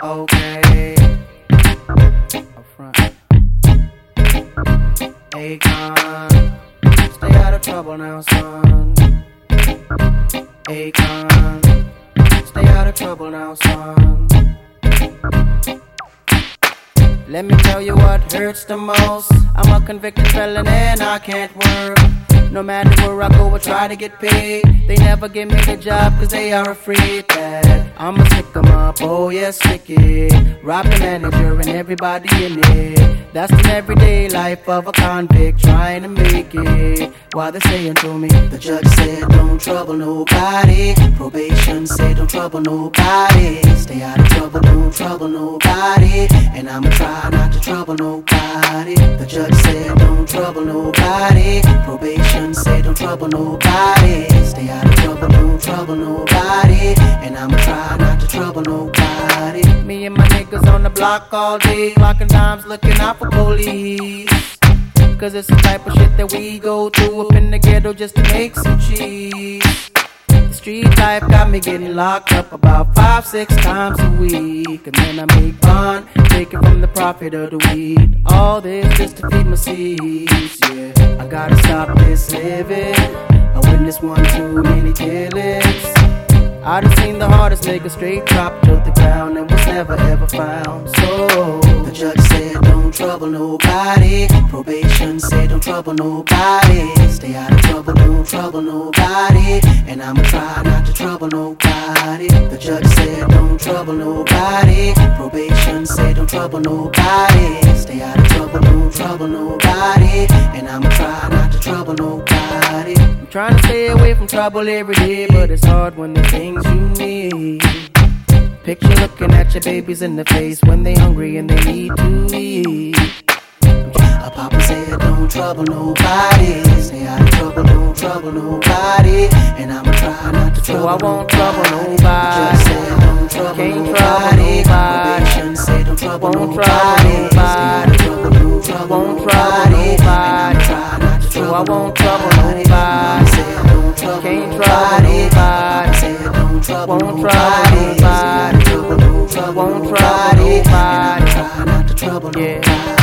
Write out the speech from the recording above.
Okay. Up front. Akon, stay out of trouble now, son. Akon, stay out of trouble now, son. Let me tell you what hurts the most. I'm a convicted felon and I can't work. No matter where I go, I try to get paid. They never give me the job cause they are afraid that I'ma stick 'em up, oh yes, stick it. Rob the manager and everybody in it. That's the everyday life of a convict trying to make it. While they're saying to me, the judge said don't trouble nobody. Probation said don't trouble nobody. Stay out of trouble, don't trouble nobody. And I'ma try not to trouble nobody. The judge said don't trouble nobody. Probation said don't trouble nobody. Stay out of trouble, don't trouble nobody. And I'ma try not to trouble nobody. Me and my niggas on the block all day, clocking times, looking out for police. Cause it's the type of shit that we go through up in the ghetto just to make some cheese. The street life got me getting locked up about 5-6 times a week. And then I make fun, taking from the profit of the weed. All this just to feed my seeds, yeah. I gotta stop this living. I witnessed one too many killings. I done seen the hardest nigga straight drop to the ground and was never ever found. So the judge said don't trouble nobody. Probation said don't trouble nobody. Stay out of trouble, don't trouble nobody. And I'ma try not to trouble nobody. The judge said don't trouble nobody. Probation said don't trouble nobody. Stay out of trouble, don't trouble nobody. And I'ma try not to trouble nobody. I'm trying to stay away from trouble every day, but it's hard when the things you need. Picture looking at your babies in the face when they hungry and they need to eat. A papa said don't trouble nobody. Stay out of trouble, don't trouble nobody. And I'ma try not to trouble nobody. So I won't trouble nobody. Just said don't trouble can't nobody. Probation said don't trouble nobody. Stay out of trouble, don't trouble nobody. And I'ma try not to trouble. So I won't trouble nobody. Can't trouble nobody. Said don't trouble nobody. Won't trouble nobody. And I'ma try not to trouble nobody.